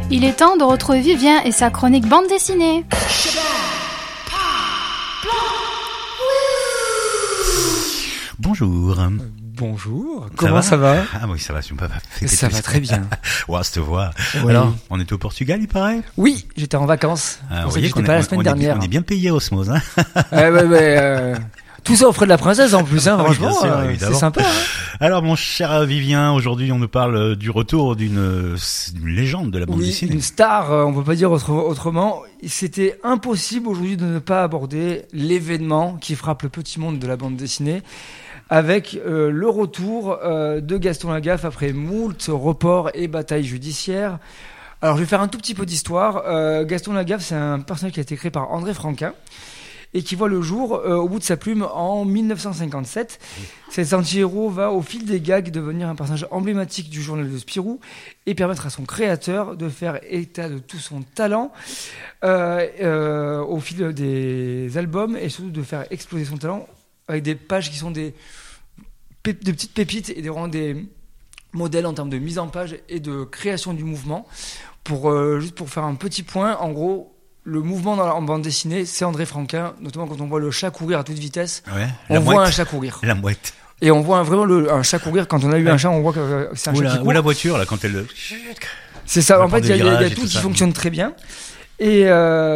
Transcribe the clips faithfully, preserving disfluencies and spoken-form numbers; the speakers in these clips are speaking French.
Il est temps de retrouver Vivien et sa chronique bande dessinée. Bonjour. Bonjour. Ça Comment va ça va? Ah oui, ça va, si on peut pas fêter Ça tout va très bien. Ouah, cette voix. Oui. Alors, on était au Portugal, il paraît? Oui, j'étais en vacances. Ah, Pour vous ça que voyez j'étais qu'on pas est- la semaine on est dernière. bien- On est bien payé Osmose, hein. Ouais, ouais, ouais, euh, tout ça aux frais de la princesse en plus, hein, Oui, franchement. bien sûr, euh, évidemment. c'est sympa. Hein. Alors, mon cher Vivien, aujourd'hui, on nous parle euh, du retour d'une, euh, d'une légende de la bande Oui, dessinée. une star, euh, on peut pas dire autre- autrement. C'était impossible aujourd'hui de ne pas aborder l'événement qui frappe le petit monde de la bande dessinée, avec euh, le retour euh, de Gaston Lagaffe après moult reports et batailles judiciaires. Alors je vais faire un tout petit peu d'histoire. Euh, Gaston Lagaffe, c'est un personnage qui a été créé par André Franquin et qui voit le jour euh, au bout de sa plume en dix-neuf cent cinquante-sept. Cet anti-héros va au fil des gags devenir un personnage emblématique du journal de Spirou et permettre à son créateur de faire état de tout son talent euh, euh, au fil des albums et surtout de faire exploser son talent avec des pages qui sont des, pép- de petites pépites et des, vraiment des modèles en termes de mise en page et de création du mouvement. Pour, euh, juste pour faire un petit point, en gros, le mouvement dans la, en bande dessinée, c'est André Franquin, notamment quand on voit le chat courir à toute vitesse, Ouais, on la voit mouette. un chat courir. La mouette. Et on voit un- vraiment le, un chat courir. Quand on a eu Ouais. un chat, on voit que euh, c'est un Ou chat la, qui ou court. la voiture, là, quand elle... C'est ça, la en fait, porte il y a, de il y a- il y a virage et tout tout qui ça. fonctionne très bien. Et,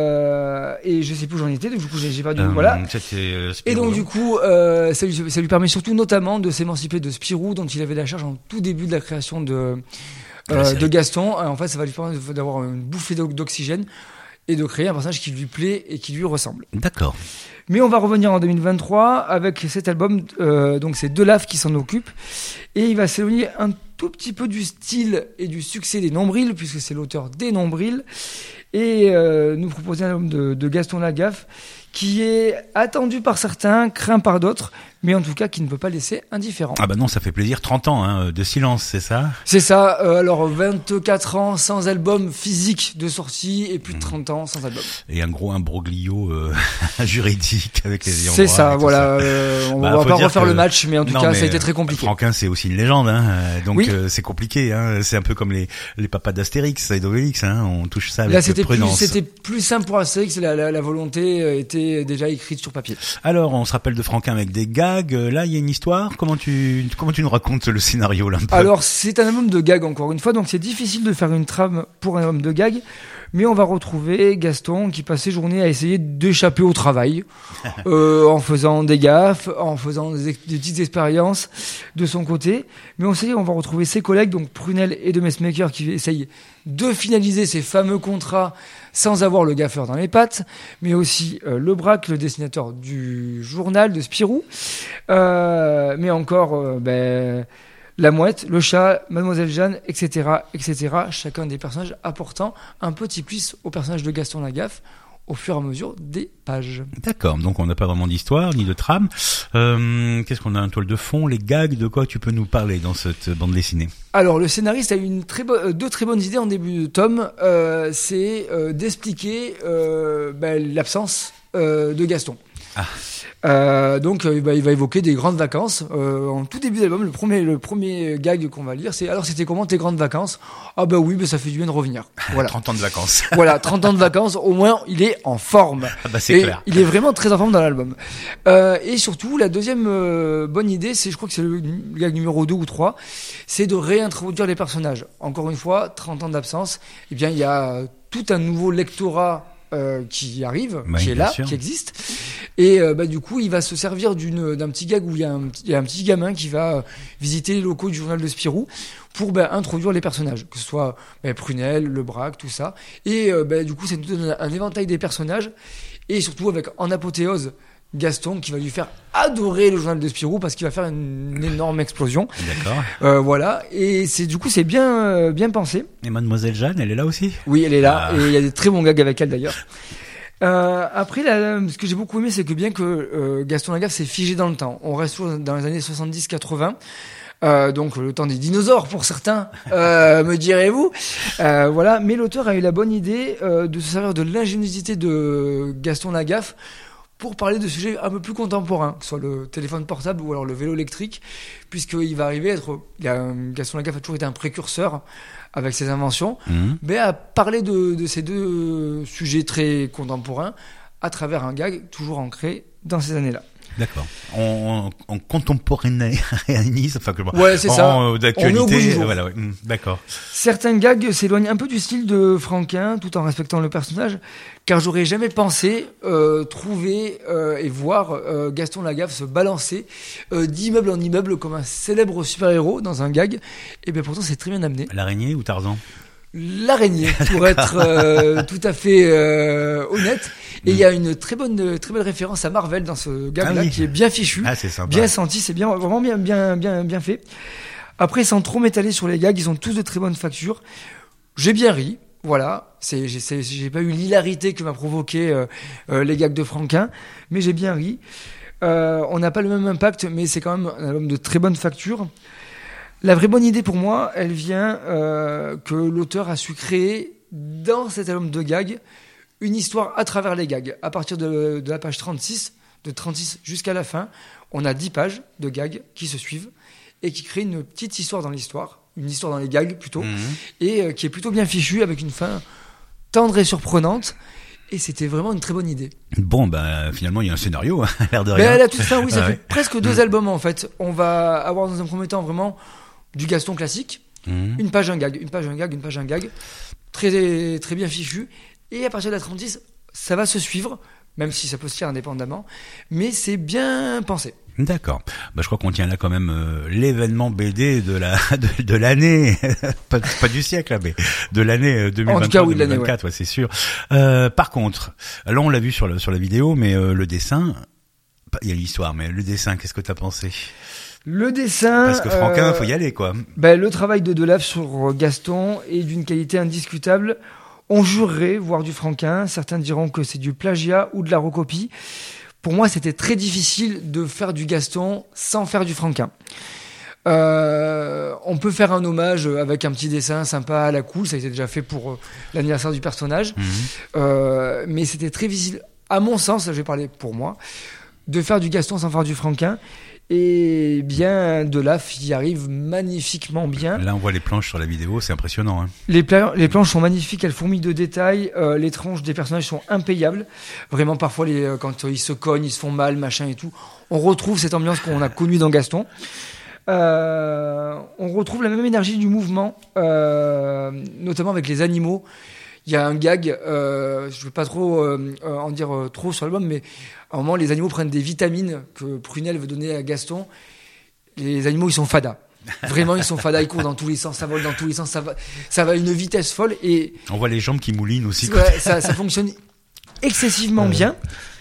euh, et je sais plus où j'en étais, donc du coup j'ai j'ai perdu. Euh, voilà. C'était, euh, Et Spirou, donc hein. du coup, euh, ça, lui, ça lui permet surtout notamment de s'émanciper de Spirou, dont il avait la charge en tout début de la création de, De la euh, série. de Gaston. Euh, En fait, ça va lui permettre d'avoir une bouffée d'o- d'oxygène et de créer un personnage qui lui plaît et qui lui ressemble. D'accord. Mais on va revenir en deux mille vingt-trois avec cet album, euh, donc c'est Delaf qui s'en occupe, et il va s'éloigner un tout petit peu du style et du succès des Nombrils, puisque c'est l'auteur des Nombrils, et euh, nous proposer un album de, de Gaston Lagaffe qui est attendu par certains, craint par d'autres, mais en tout cas qui ne peut pas laisser indifférent. Ah bah non, ça fait plaisir. trente ans hein, de silence, c'est ça? C'est ça, euh, alors vingt-quatre ans sans album physique de sortie et plus de trente ans sans album. Et un gros imbroglio euh, juridique avec les ayants C'est droit et ça, tout voilà. ça. euh, on Bah, va faut pas dire refaire que- le match, mais en tout Non, cas, mais, ça a été très compliqué. Franquin, c'est aussi une légende, hein, euh, donc Oui. euh, c'est compliqué. Hein, c'est un peu comme les les papas d'Astérix et d'Obélix. Hein, on touche ça avec Là, c'était plus, prudence. c'était plus simple pour Astérix, la, la, la volonté euh, était déjà écrite sur papier. Alors, on se rappelle de Franquin avec des gags. Euh, Là, il y a une histoire. Comment tu comment tu nous racontes le scénario là un peu? Alors, c'est un album de gags, encore une fois, donc c'est difficile de faire une trame pour un album de gags, mais on va retrouver Gaston qui passe ses journées à essayer d'échapper au travail, euh, en faisant des gaffes, en faisant des, ex- des petites expériences de son côté, mais on sait, on va retrouver ses collègues, donc Prunel et de Messmaker, qui essayent de finaliser ces fameux contrats sans avoir le gaffeur dans les pattes, mais aussi euh, Le Braque, le dessinateur du journal de Spirou, euh, mais encore euh, ben, la mouette, le chat, Mademoiselle Jeanne, et cetera, et cetera. Chacun des personnages apportant un petit plus au personnage de Gaston Lagaffe au fur et à mesure des pages. D'accord. Donc, on n'a pas vraiment d'histoire ni de trame. Euh, Qu'est-ce qu'on a? Un toile de fond, les gags. De quoi tu peux nous parler dans cette bande dessinée? Alors, le scénariste a eu une très bo- euh, deux très bonnes idées en début de tome. Euh, c'est euh, d'expliquer euh, ben, l'absence euh, de Gaston. Ah. Euh, donc, euh, bah, il va évoquer des grandes vacances. Euh, en tout début d'album, le premier, le premier gag qu'on va lire, c'est alors c'était comment tes grandes vacances? Ah bah oui, bah, ça fait du bien de revenir. Voilà. trente ans de vacances. Voilà, trente ans de vacances, au moins il est en forme. Ah bah c'est Et clair. il est vraiment très en forme dans l'album. Euh, et surtout, la deuxième euh, bonne idée, c'est, je crois que c'est le gag numéro deux ou trois, c'est de réintroduire les personnages. Encore une fois, trente ans d'absence, eh bien il y a tout un nouveau lectorat euh, qui arrive, Oui, qui est bien là, sûr. qui existe. Et euh, bah, du coup, il va se servir d'une, d'un petit gag où il y, a un, petit- il y a un petit gamin qui va euh, visiter les locaux du journal de Spirou pour bah, introduire les personnages, que ce soit bah, Prunel, Le Braque, tout ça. Et euh, bah, du coup, c'est tout un, un éventail des personnages. Et surtout avec en apothéose Gaston qui va lui faire adorer le journal de Spirou parce qu'il va faire une, une énorme explosion. D'accord. Euh, voilà. Et c'est du coup, c'est bien, euh, bien pensé. Et Mademoiselle Jeanne, elle est là aussi? Oui, elle est là. Ah. Et il y a des très bons gags avec elle d'ailleurs. Euh, après, là, ce que j'ai beaucoup aimé, c'est que bien que euh, Gaston Lagaffe s'est figé dans le temps, on reste toujours dans les années soixante-dix quatre-vingts, euh, donc le temps des dinosaures pour certains, euh, me direz-vous. Euh, voilà, mais l'auteur a eu la bonne idée euh, de se servir de l'ingéniosité de Gaston Lagaffe pour parler de sujets un peu plus contemporains, que ce soit le téléphone portable ou alors le vélo électrique, puisqu'il va arriver à être... Il y a, Gaston Lagaffe a toujours été un précurseur avec ses inventions, mmh. mais à parler de, de ces deux sujets très contemporains à travers un gag toujours ancré dans ces années-là. D'accord. On, on, on contemporanéise, enfin que ouais, c'est ça. En, d'actualité, voilà, ouais. Mmh, d'accord. Certains gags s'éloignent un peu du style de Franquin, tout en respectant le personnage, car j'aurais jamais pensé euh, trouver euh, et voir euh, Gaston Lagaffe se balancer euh, d'immeuble en immeuble comme un célèbre super-héros dans un gag. Et bien pourtant, c'est très bien amené. L'araignée ou Tarzan ? L'araignée, pour être euh, tout à fait euh, honnête. Et il mm. y a une très bonne, très belle référence à Marvel dans ce gag-là, ah oui. qui est bien fichu, ah, c'est sympa. Bien senti, c'est bien, vraiment bien, bien, bien, bien fait. Après, sans trop m'étaler sur les gags, ils ont tous de très bonnes factures. J'ai bien ri, voilà. C'est, j'ai, c'est, j'ai pas eu l'hilarité que m'a provoqué euh, euh, les gags de Franquin, mais j'ai bien ri. Euh, on n'a pas le même impact, mais c'est quand même un album de très bonne facture. La vraie bonne idée pour moi, elle vient euh, que l'auteur a su créer dans cet album de gags une histoire à travers les gags. À partir de, de la page trente-six, de trente-six jusqu'à la fin, on a dix pages de gags qui se suivent et qui créent une petite histoire dans l'histoire, une histoire dans les gags plutôt, mmh. et euh, qui est plutôt bien fichue avec une fin tendre et surprenante. Et c'était vraiment une très bonne idée. Bon, bah finalement il y a un scénario, hein, l'air de rien. Mais à la toute fin, oui, ça ah fait ouais. presque deux mmh. albums en fait. On va avoir dans un premier temps vraiment du Gaston classique, mmh. une page un gag, une page un gag, une page un gag, très très bien fichu. Et à partir de la trente-six, ça va se suivre, même si ça peut se faire indépendamment, mais c'est bien pensé. D'accord. Bah, je crois qu'on tient là quand même euh, l'événement B D de la de, de l'année, pas, pas du siècle là, mais de l'année deux mille vingt-trois, en tout cas, oui, deux mille vingt-quatre, ouais. Ouais, c'est sûr. Euh, par contre, là on l'a vu sur le, sur la vidéo, mais euh, le dessin, il y a l'histoire, mais le dessin, qu'est-ce que t'as pensé ? Le dessin... Parce que Franquin, euh, faut y aller, quoi. Ben, le travail de Delaf sur Gaston est d'une qualité indiscutable. On jurerait voir du Franquin. Certains diront que c'est du plagiat ou de la recopie. Pour moi, c'était très difficile de faire du Gaston sans faire du Franquin. Euh, on peut faire un hommage avec un petit dessin sympa à la cool. Ça a été déjà fait pour euh, l'anniversaire du personnage. Mmh. Euh, mais c'était très difficile, à mon sens, je vais parler pour moi, de faire du Gaston sans faire du Franquin. Et bien, Delaf y arrive magnifiquement bien. Là, on voit les planches sur la vidéo, c'est impressionnant. Hein. Les, pla- les planches sont magnifiques, elles fourmillent de détails. Euh, les tranches des personnages sont impayables. Vraiment, parfois, les, euh, quand euh, ils se cognent, ils se font mal, machin et tout, on retrouve cette ambiance qu'on a connue dans Gaston. Euh, on retrouve la même énergie du mouvement, euh, notamment avec les animaux. Il y a un gag, euh, je ne veux pas trop euh, en dire euh, trop sur l'album, mais à un moment, les animaux prennent des vitamines que Prunel veut donner à Gaston. Les animaux, ils sont fadas. Vraiment, ils sont fadas, ils courent dans tous les sens, ça vole dans tous les sens, ça va, ça va à une vitesse folle. Et on voit les jambes qui moulinent aussi. Ouais, ça, ça fonctionne excessivement euh... bien.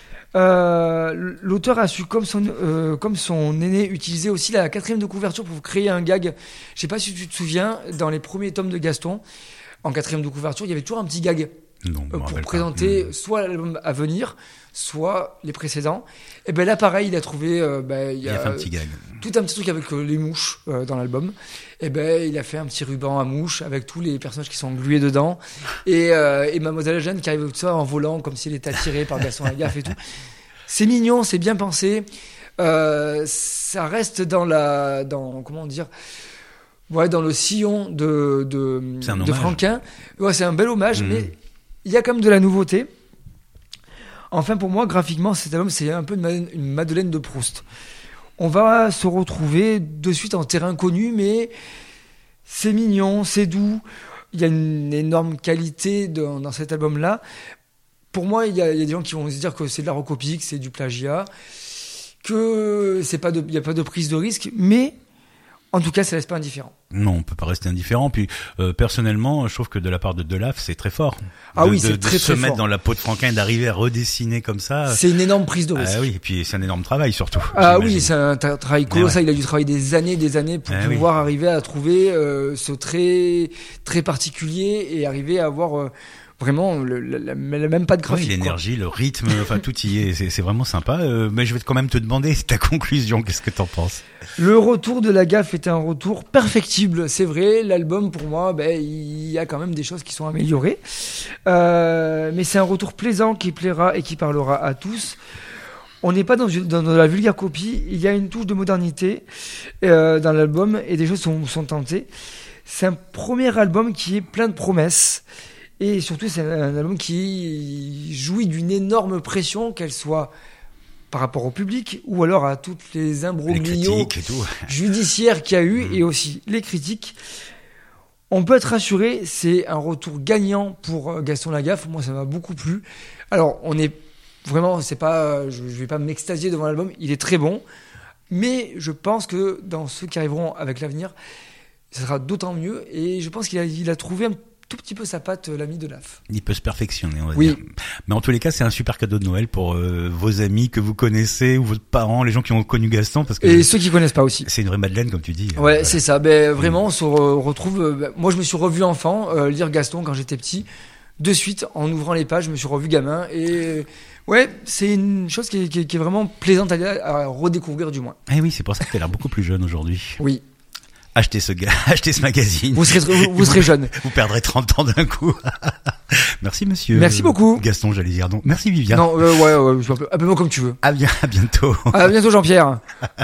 Euh, l'auteur a su, comme son, euh, comme son aîné, utiliser aussi la quatrième de couverture pour créer un gag. Je ne sais pas si tu te souviens, dans les premiers tomes de Gaston, en quatrième de couverture, il y avait toujours un petit gag non, euh, pour présenter pas. soit l'album à venir, soit les précédents. Et ben là, pareil, il a trouvé. Euh, ben, il, il a, a fait un petit gag. Tout un petit truc avec euh, les mouches euh, dans l'album. Et ben, il a fait un petit ruban à mouches avec tous les personnages qui sont englués dedans. Et, euh, et Mademoiselle Jeanne qui arrive tout ça en volant comme si elle était attirée par Gaston Lagaffe et tout. C'est mignon, c'est bien pensé. Euh, ça reste dans la, dans comment dire. Ouais, dans le sillon de, de, de Franquin. Ouais, c'est un bel hommage, mmh. mais il y a quand même de la nouveauté. Enfin, pour moi, graphiquement, cet album, c'est un peu une Madeleine, une Madeleine de Proust. On va se retrouver de suite en terrain connu, mais c'est mignon, c'est doux. Il y a une énorme qualité dans, dans cet album-là. Pour moi, il y, a, il y a des gens qui vont se dire que c'est de la recopie, que c'est du plagiat, que c'est pas de, il n'y a pas de prise de risque, mais en tout cas, ça laisse pas indifférent. Non, on peut pas rester indifférent. Puis euh, personnellement, je trouve que de la part de Delaf, c'est très fort. Ah de, oui, c'est de, très de très fort. Se mettre dans la peau de Franquin, d'arriver à redessiner comme ça. C'est une énorme prise de risque. Ah oui, et puis c'est un énorme travail surtout. Ah j'imagine. Oui, c'est un tra- travail colossal. Ouais. Il a dû travailler des années, des années pour ah pouvoir oui. arriver à trouver euh, ce trait très particulier et arriver à avoir euh, vraiment le, le, le, le même pas de graphique. Oui, l'énergie, quoi. Le rythme, enfin tout y est. C'est, c'est vraiment sympa. Euh, mais je vais quand même te demander ta conclusion. Qu'est-ce que t'en penses? Le retour de Lagaffe était un retour perfectible, c'est vrai. L'album, pour moi, ben, il y a quand même des choses qui sont améliorées. Euh, mais c'est un retour plaisant qui plaira et qui parlera à tous. on n'est pas dans, dans, dans la vulgaire copie. Il y a une touche de modernité euh, dans l'album et des choses sont, sont tentées. C'est un premier album qui est plein de promesses. Et surtout, c'est un album qui jouit d'une énorme pression, qu'elle soit par rapport au public ou alors à toutes les imbroglios judiciaires qu'il y a eu mmh. et aussi les critiques. On peut être rassuré, c'est un retour gagnant pour Gaston Lagaffe. Moi, ça m'a beaucoup plu. Alors, on est vraiment, c'est pas, je, je vais pas m'extasier devant l'album. Il est très bon, mais je pense que dans ceux qui arriveront avec l'avenir, ça sera d'autant mieux. Et je pense qu'il a, il a trouvé un tout petit peu sa patte, l'ami de Laf. Il peut se perfectionner, on va oui. dire. Mais en tous les cas, c'est un super cadeau de Noël pour euh, vos amis que vous connaissez ou vos parents, les gens qui ont connu Gaston, parce que et ceux qui connaissent pas aussi. C'est une vraie Madeleine, comme tu dis. Ouais, voilà. C'est ça. Ben vraiment, on se re- retrouve. Euh, moi, je me suis revu enfant euh, lire Gaston quand j'étais petit. De suite, en ouvrant les pages, je me suis revu gamin et ouais, c'est une chose qui est, qui est, qui est vraiment plaisante à, à redécouvrir du moins. Eh oui, c'est pour ça que tu as l'air beaucoup plus jeune aujourd'hui. Oui. Achetez ce, ga- achetez ce magazine. Vous serez, vous, vous serez jeune. Vous perdrez trente ans d'un coup. Merci monsieur. Merci beaucoup. Gaston, j'allais dire. Donc, merci Viviane. Non, euh, ouais, ouais, appelle-moi comme tu veux. À bien, à bientôt. À bientôt Jean-Pierre.